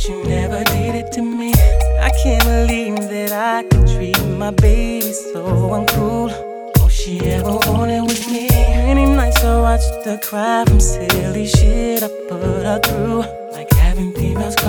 you never did it to me. I can't believe that I could treat my baby so uncool. All she ever wanted was me. Many nights I watched her cry from silly shit I put her through.